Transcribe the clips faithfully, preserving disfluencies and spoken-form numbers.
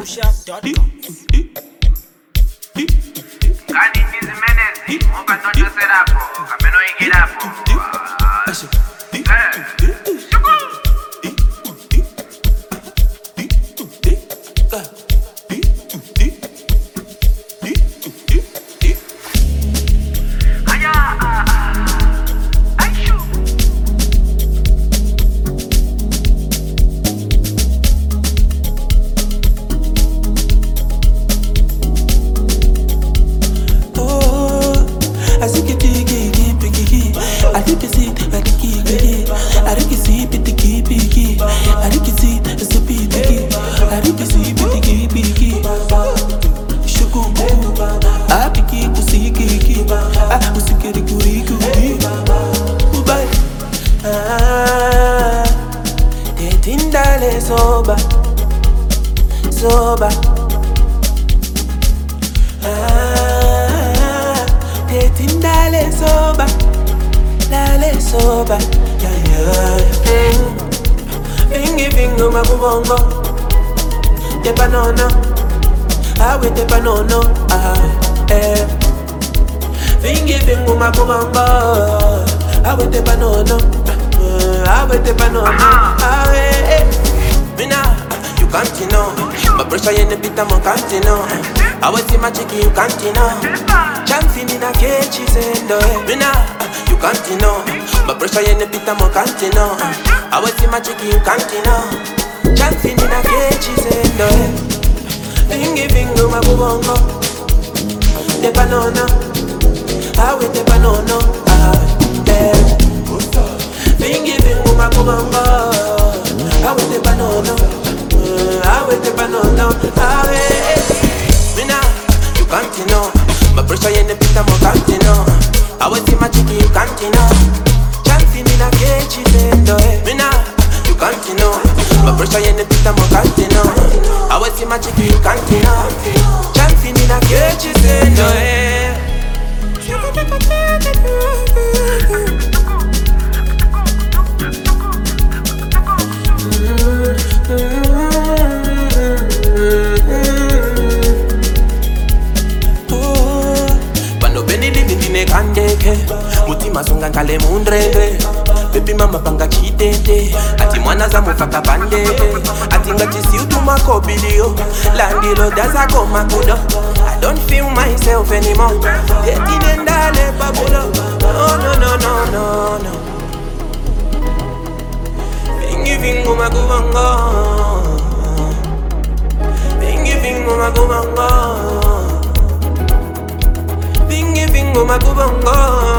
pushup dot com. Kani Menezes, nunca tô te serapo, camino em Guirapo. Soba, soba. Ah, dating dale soba, dale soba. Yeah yeah. Fingi fingo makubongo, tepa no no, awe tepa no no. Ah eh. Fingi fingo makubongo, awe tepa no no, awe tepa no no. Awe eh. Mina, you can't you know. My pressure in the beat, I'm a can't you know. I was in my chicken, you can't you know. Chancing in a cage, she's in the way. Mina, you can't you know. My pressure in the beat, I'm a can't you know. I was in my chicken, you can't you know. Chancing in a cage, she's in the way. Fingy fingo, my bubongo. The banana, I with the banana. Ah, yeah. Fingy fingo, my bubongo. I with the banana, uh, I with the banana. Ah, hey. Mina, you can't you know. My pressure in the beat, I'm a can't you know. I was in my chicken, you can't you know. Chancing in a cage, she's in the way. Mina, you can't you know. My pressure in the beat, I'm a can't you know. I was in my chicken, you can't you know. Chancing in a cage, she's in the way. Kandeke, mutima sunga nkale mundrende. Baby mama panga chitete, ati mwana za mufaka bandeke. Ati ngati si utuma kobilio, landilo daza koma kudo. I don't feel myself anymore. Eti nendale babulo. No no no no no no. Fingi fingu makubongo, fingi fingu makubongo. Fingy fingo makubongo.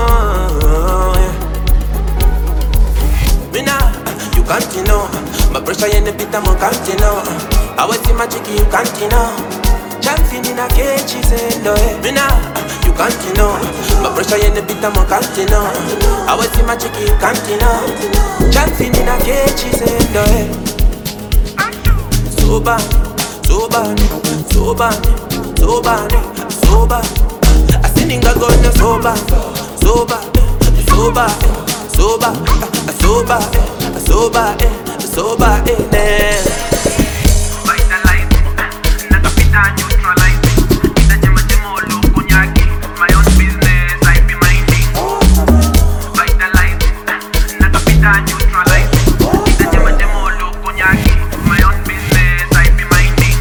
Mina, you can't you know. My pressure in the beat, I'm a can't you know. I was in my chicken, you can't you know. Chancing in a cage, she's in the way. Mina, you can't you know. My pressure in the beat, I'm a can't you know. I was in my chicken, you can't you know. Chancing in a cage, she's in the way. Soba, soba, soba, soba, soba. Ninga gonna soba, soba, soba, soba, soba, soba, soba, eh. Vitalize, nakapita neutralize. Ita jema jemo lo kunyaki. My own business, I be minding. Vitalize, nakapita neutralize. Ita jema jemo lo kunyaki. My own business, I be minding.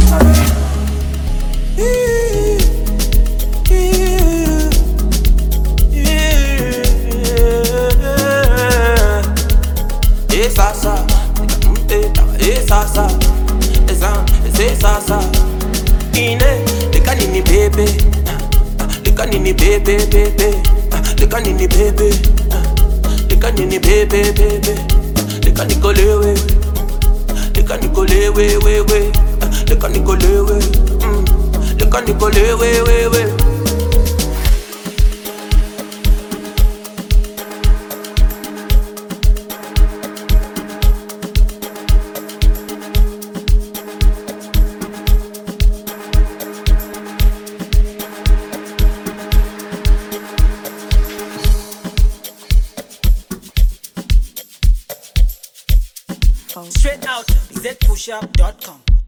Sasa, sasa, esa, esa, sasa. Ine, leka nini bebe, leka nini bebe, bebe, leka nini bebe, leka nini bebe, bebe, leka nikolewe, leka nikolewe, we we, leka nikolewe, leka nikolewe, we we. Straight out z pushup dot com.